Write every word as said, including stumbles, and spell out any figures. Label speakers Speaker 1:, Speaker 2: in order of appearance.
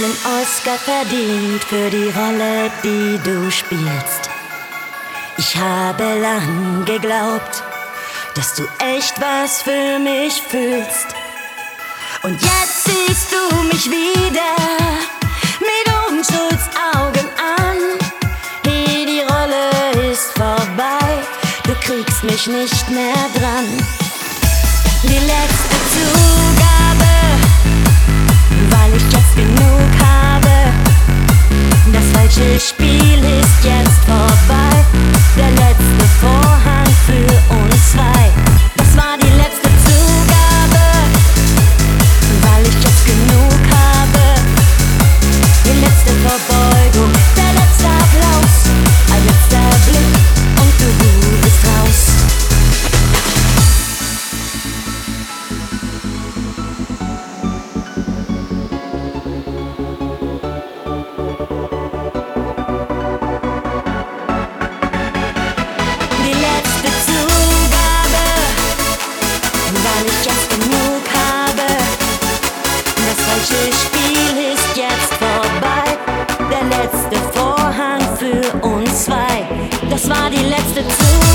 Speaker 1: nen Oscar verdient für die Rolle, die du spielst. Ich habe lang geglaubt, dass du echt was für mich fühlst. Und jetzt siehst du mich wieder mit Unschuldsaugen an. Hey, die Rolle ist vorbei, du kriegst mich nicht mehr dran. Die letzte Zugabe, weil ich jetzt genug habe. Das falsche Spiel ist jetzt vorbei. Der letzte Vorhang für uns zwei. Das war die letzte Zugabe, weil ich jetzt genug habe. Die letzte Verbeugung, der letzte Applaus, ein letzter Blick und du bist raus. Die letzte Zugabe, weil ich jetzt genug habe. Das falsche Spiel ist jetzt vorbei. Der letzte Vorhang für uns zwei. Das war die letzte Zugabe.